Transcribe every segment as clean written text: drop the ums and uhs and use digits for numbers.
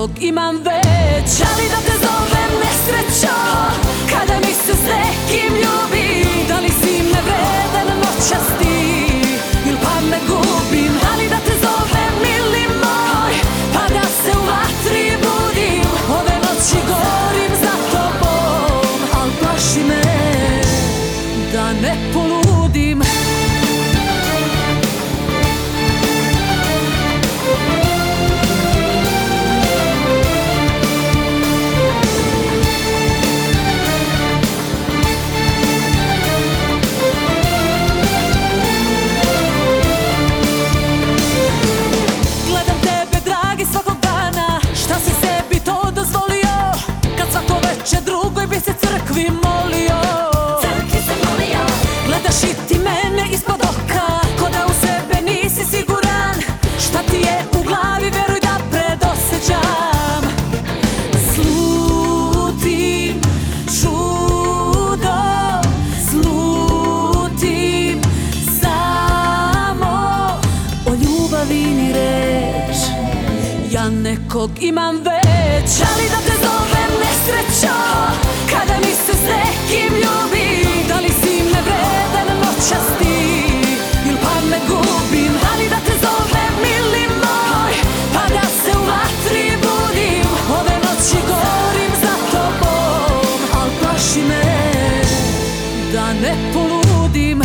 nekog imam već. Ali da te zovem nesrećo kada mi se s nekim ljubi. Da li si me vredan noćasti ili pa me gubim. Ali da te zovem mili moj pa da se u vatri budim. Ove noći gorim za tobom, al plaši me da ne poludim. Drugoj bi se crkvi molio. Gledaš i ti mene ispod oka, ko da u sebe nisi siguran. Šta ti je u glavi, veruj da predosećam. Slutim čudo, slutim samo o ljubavi ni reč. Ja nekog imam već, ali da te zovem nesrećo kada mi se s nekim ljubi. Da li si me vredan noćasti ili pa me gubim. Ali da te zovem mili moj pa da se u vatri budim. Ove noći gorim za tobom, al plaši me da ne poludim.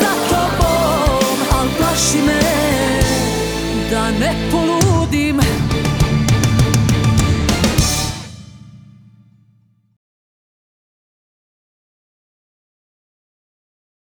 Da ne poludim.